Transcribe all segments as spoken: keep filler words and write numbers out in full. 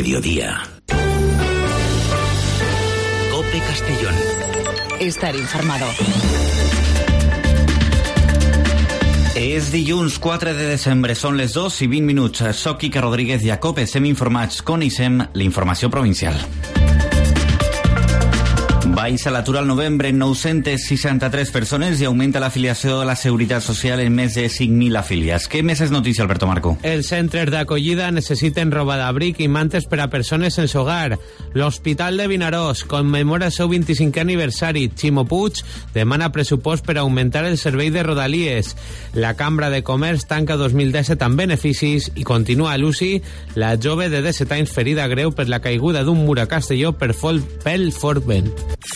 mediodía. COPE Castellón. Estar informado. És dilluns quatre de desembre, són les dos i vint minuts. Soc Quique Rodríguez i a COPE estem informats. Coneixem l'informació provincial. Baixa l'atur al novembre en nou-centes seixanta-tres persones i augmenta l'afiliació a la Seguretat Social en més de cinc mil afiliats. Què més és notícia, Alberto Marco? Els centres d'acollida necessiten roba d'abric i mantes per a persones sense hogar. L'Hospital de Vinaròs commemora el seu vint-i-cinquè aniversari. Ximo Puig demana pressupost per augmentar el servei de Rodalies. La Cambra de Comerç tanca dos mil disset amb beneficis i continua a l'U C I la jove de disset anys ferida greu per la caiguda d'un mur a Castelló per fol, pel fort vent.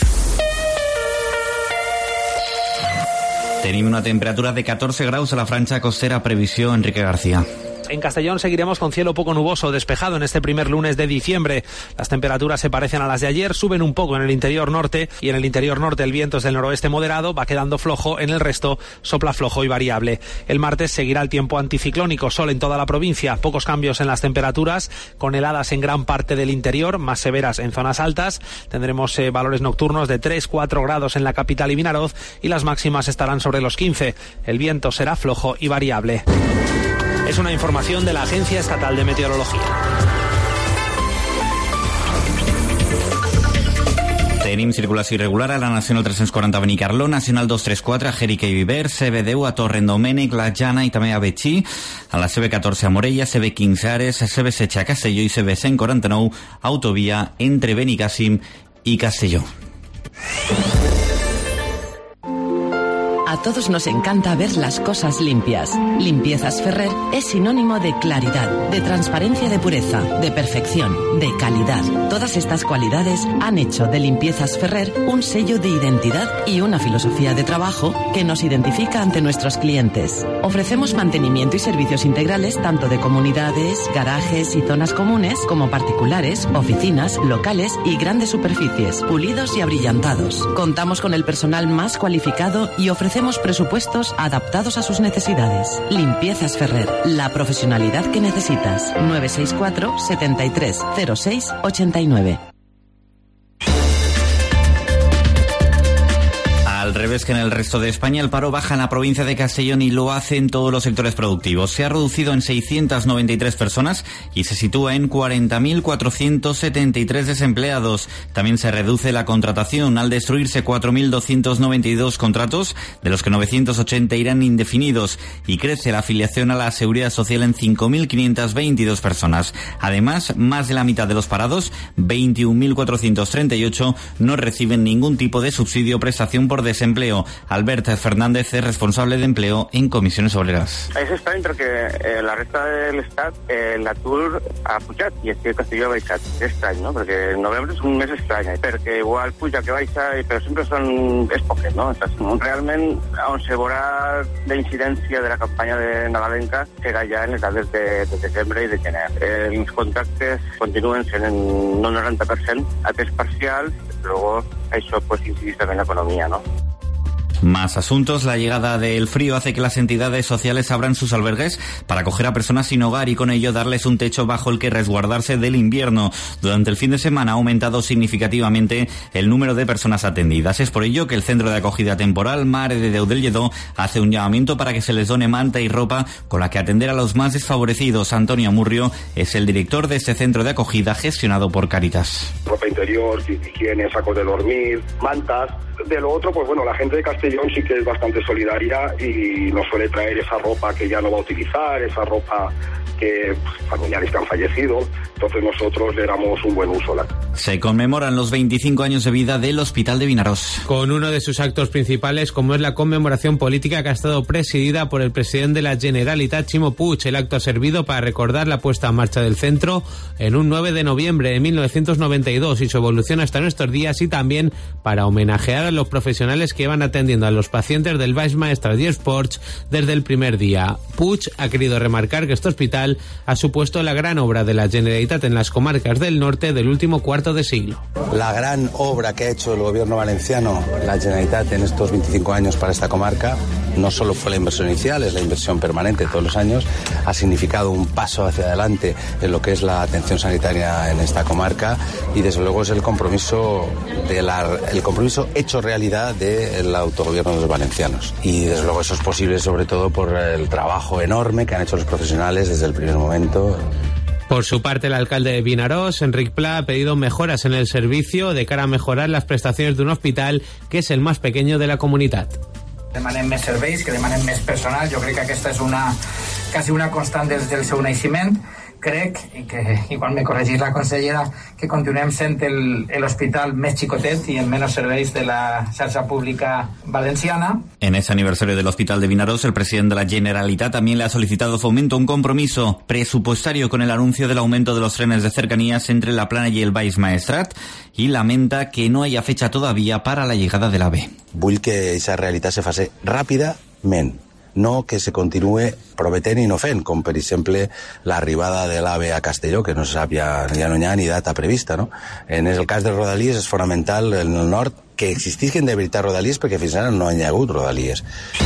Tenim una temperatura de catorce graus a la franja costera. Previsió, Enrique García. En Castellón seguiremos con cielo poco nuboso, despejado en este primer lunes de diciembre. Las temperaturas se parecen a las de ayer, suben un poco en el interior norte y en el interior norte el viento es del noroeste moderado, va quedando flojo, en el resto sopla flojo y variable. El martes seguirá el tiempo anticiclónico, sol en toda la provincia, pocos cambios en las temperaturas, con heladas en gran parte del interior, más severas en zonas altas. Tendremos eh, valores nocturnos de tres a cuatro grados en la capital y Vinaroz y las máximas estarán sobre los quince. El viento será flojo y variable. Es una información de la Agencia Estatal de Meteorología. Tenim circulació irregular a la Nacional tres-cents quaranta a Benicarló, Nacional dos-cents trenta-quatre a Jerica i Viver, C B deu a Torredemènec, La Jana i també a Betxí, a la C B catorze a Morella, C B quinze a Ares, C B setze a Castelló i C B cent quaranta-nou autovia entre Benicàssim i Castelló. A todos nos encanta ver las cosas limpias. Limpiezas Ferrer es sinónimo de claridad, de transparencia, de pureza, de perfección, de calidad. Todas estas cualidades han hecho de Limpiezas Ferrer un sello de identidad y una filosofía de trabajo que nos identifica ante nuestros clientes. Ofrecemos mantenimiento y servicios integrales tanto de comunidades, garajes y zonas comunes como particulares, oficinas, locales y grandes superficies, pulidos y abrillantados. Contamos con el personal más cualificado y ofrecemos presupuestos adaptados a sus necesidades. Limpiezas Ferrer, la profesionalidad que necesitas. nueve seis cuatro, setenta y tres, cero seis, ochenta y nueve. Al revés que en el resto de España, el paro baja en la provincia de Castellón y lo hace en todos los sectores productivos. Se ha reducido en seiscientas noventa y tres personas y se sitúa en cuarenta mil cuatrocientos setenta y tres desempleados. También se reduce la contratación al destruirse cuatro mil doscientos noventa y dos contratos, de los que novecientos ochenta irán indefinidos, y crece la afiliación a la Seguridad Social en cinco mil quinientas veintidós personas. Además, más de la mitad de los parados, veintiún mil cuatrocientos treinta y ocho, no reciben ningún tipo de subsidio o prestación por desempleo. Albert Fernández és responsable d'empleo en Comissions Obreres. És estrany perquè eh, la resta de l'Estat eh, l'atur ha pujat i és que Castelló ha baixat. És estrany, no? Perquè novembre és un mes estrany, perquè igual puja que baixa, però sempre són és poquet, no? Entonces, realment, on se veurà la incidència de la campanya de nadalenca serà ja en les dades de, de desembre i de gener. Eh, els contractes continuen sent en un noranta per cent a temps parcial, luego això pues incidís també en l'economia, no? Más asuntos. La llegada del frío hace que las entidades sociales abran sus albergues para acoger a personas sin hogar y con ello darles un techo bajo el que resguardarse del invierno. Durante el fin de semana ha aumentado significativamente el número de personas atendidas. Es por ello que el Centro de Acogida Temporal Mare de Déu del Lledó hace un llamamiento para que se les done manta y ropa con la que atender a los más desfavorecidos. Antonio Murrio es el director de este centro de acogida gestionado por Cáritas. Ropa interior, higiene, sacos de dormir, mantas. De lo otro, pues bueno, la gente de Castellón sí que es bastante solidaria y nos suele traer esa ropa que ya no va a utilizar, esa ropa que pues, familiares que han fallecido, entonces nosotros le damos un buen uso. Se conmemoran los veinticinco años de vida del Hospital de Vinaròs. Con uno de sus actos principales, como es la conmemoración política que ha estado presidida por el presidente de la Generalitat, Ximo Puig. El acto ha servido para recordar la puesta en marcha del centro en un nueve de noviembre de mil novecientos noventa y dos y su evolución hasta nuestros días, y también para homenajear a los profesionales que iban atendiendo a los pacientes del Baix Maestrat i Esports desde el primer día. Puig ha querido remarcar que este hospital ha supuesto la gran obra de la Generalitat en las comarcas del norte del último cuarto de siglo. La gran obra que ha hecho el gobierno valenciano, la Generalitat, en estos veinticinco años para esta comarca, no solo fue la inversión inicial, es la inversión permanente todos los años, ha significado un paso hacia adelante en lo que es la atención sanitaria en esta comarca y desde luego es el compromiso de la, el compromiso hecho realidad del autogobierno de los valencianos. Y desde luego eso es posible sobre todo por el trabajo enorme que han hecho los profesionales desde el primer momento. Por su parte, el alcalde de Vinaròs, Enric Pla, ha pedido mejoras en el servicio de cara a mejorar las prestaciones de un hospital que es el más pequeño de la comunitat. Demanem més serveis, que demanem més personal. Jo crec que aquesta és una, quasi una constant des del seu naixement. Crec, i que igual me corregís la consellera, que continuem sent l'hospital més xicotet i amb menys serveis de la xarxa pública valenciana. En ese aniversario del Hospital de Vinaròs, el presidente de la Generalitat también le ha solicitado Fomento un compromiso presupuestario con el anuncio del aumento de los trenes de cercanías entre La Plana y el Baix Maestrat y lamenta que no haya fecha todavía para la llegada del AVE. Vull que esa realitat se faci ràpidament, no que se continue prometent i no fent, com per exemple l'arribada de l'AVE a Castelló, que no se sap, ja, ja no hi ha ni data prevista, no? En el cas dels rodalies és fonamental en el nord que existisquen de veritat rodalies perquè fins ara no hi ha hagut rodalies.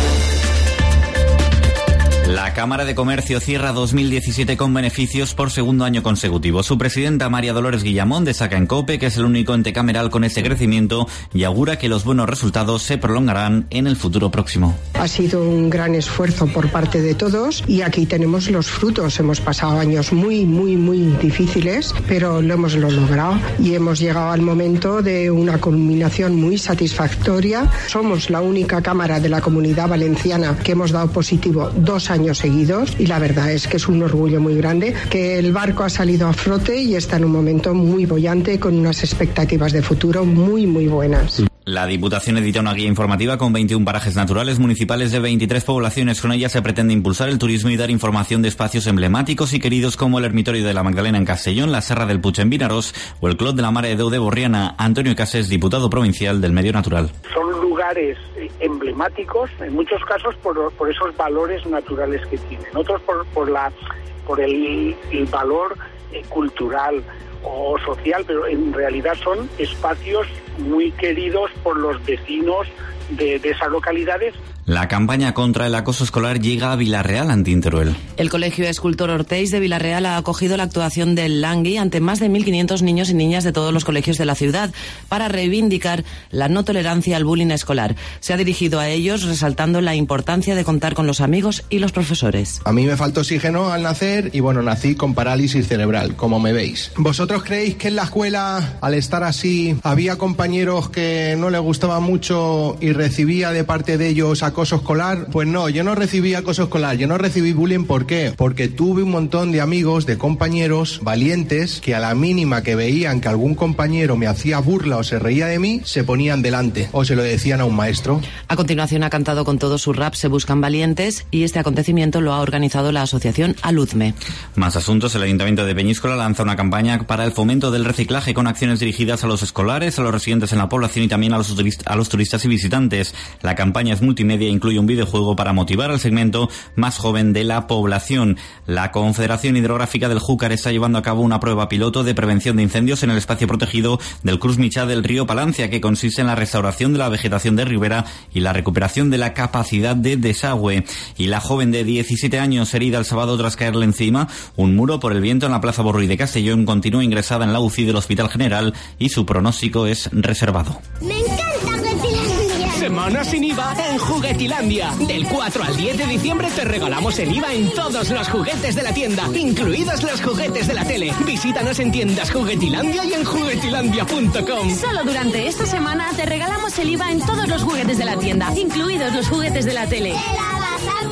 La Cámara de Comercio cierra dos mil diecisiete con beneficios por segundo año consecutivo. Su presidenta, María Dolores Guillamón, destaca en COPE que es el único ente cameral con ese crecimiento y augura que los buenos resultados se prolongarán en el futuro próximo. Ha sido un gran esfuerzo por parte de todos y aquí tenemos los frutos. Hemos pasado años muy, muy, muy difíciles, pero lo hemos logrado y hemos llegado al momento de una culminación muy satisfactoria. Somos la única Cámara de la Comunidad Valenciana que hemos dado positivo dos años seguidos y la verdad es que es un orgullo muy grande que el barco ha salido a flote y está en un momento muy bollante con unas expectativas de futuro muy muy buenas. La Diputación edita una guía informativa con veintiún parajes naturales municipales de veintitrés poblaciones. Con ella se pretende impulsar el turismo y dar información de espacios emblemáticos y queridos como el Ermitorio de la Magdalena en Castellón, la Serra del Puig en Vinaròs o el Clot de la Mare de Déu de Borriana. Antonio Casés, diputado provincial del Medio Natural. Son lugares emblemáticos, en muchos casos por, por esos valores naturales que tienen, otros por, por, la, por el, el valor eh, cultural o social, pero en realidad son espacios muy queridos por los vecinos de, de esas localidades. La campaña contra el acoso escolar llega a Vilarreal ante Teruel. El Colegio Escultor Orteix de Vilarreal ha acogido la actuación del Langui ante más de mil quinientos niños y niñas de todos los colegios de la ciudad para reivindicar la no tolerancia al bullying escolar. Se ha dirigido a ellos resaltando la importancia de contar con los amigos y los profesores. A mí me faltó oxígeno al nacer y bueno, nací con parálisis cerebral, como me veis. ¿Vosotros creéis que en la escuela, al estar así, había compañeros que no les gustaba mucho y recibía de parte de ellos acoso escolar? Pues no, yo no recibí acoso escolar, yo no recibí bullying. ¿Por qué? Porque tuve un montón de amigos, de compañeros valientes que a la mínima que veían que algún compañero me hacía burla o se reía de mí, se ponían delante o se lo decían a un maestro. A continuación ha cantado con todo su rap Se Buscan Valientes y este acontecimiento lo ha organizado la asociación Aluzme. Más asuntos. El Ayuntamiento de Peñíscola lanza una campaña para el fomento del reciclaje con acciones dirigidas a los escolares, a los residentes en la población y también a los, turist- a los turistas y visitantes. La campaña es multimedia e incluye un videojuego para motivar al segmento más joven de la población. La Confederación Hidrográfica del Júcar está llevando a cabo una prueba piloto de prevención de incendios en el espacio protegido del Cruz Michá del río Palancia, que consiste en la restauración de la vegetación de ribera y la recuperación de la capacidad de desagüe. Y la joven de diecisiete años herida el sábado tras caerle encima un muro por el viento en la Plaza Borruy de Castellón continúa ingresada en la U C I del Hospital General y su pronóstico es reservado. ¡Me encanta Juguetilandia! Semana sin I V A en Juguetilandia. Del cuatro al diez de diciembre te regalamos el I V A en todos los juguetes de la tienda, incluidos los juguetes de la tele. Visítanos en tiendas Juguetilandia y en juguetilandia punto com. Solo durante esta semana te regalamos el I V A en todos los juguetes de la tienda, incluidos los juguetes de la tele. ¡Te la vas a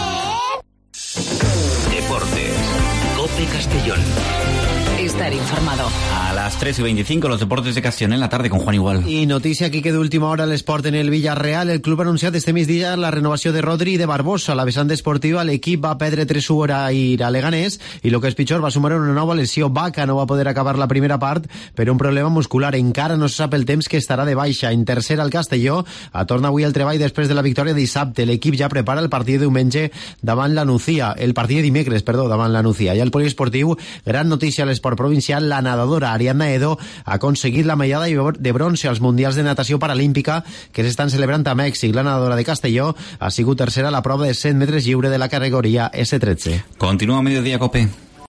perder! Deportes. COPE Castellón. Estar informado. A las tres y veinticinco, los deportes de Castellón en la tarde con Juan Igual. I notícia aquí que d'última hora l'esport en el Villarreal. El club ha anunciat este migdia la renovació de Rodri i de Barbosa. A la vessant esportiva, l'equip va perdre tres u a ir a Leganés i el que és pitjor, va sumar una nova lesió. Baca no va poder acabar la primera part per un problema muscular. Encara no se sap el temps que estarà de baixa. En tercera, el Castelló a torna avui al treball després de la victòria dissabte. L'equip ja prepara el partit de diumenge davant la Nucía. El partit de dimecres, perdó, davant la Nucía. I al poliesportiu, gran notícia a l'esport provincial, la nadadora Ariadna Edo ha aconseguit la medalla de bronze als Mundials de Natació Paralímpica que s'estan celebrant a Mèxic. La nadadora de Castelló ha sigut tercera a la prova de cent metres lliure de la categoria ese tretze. Continúa Mediodía Cope.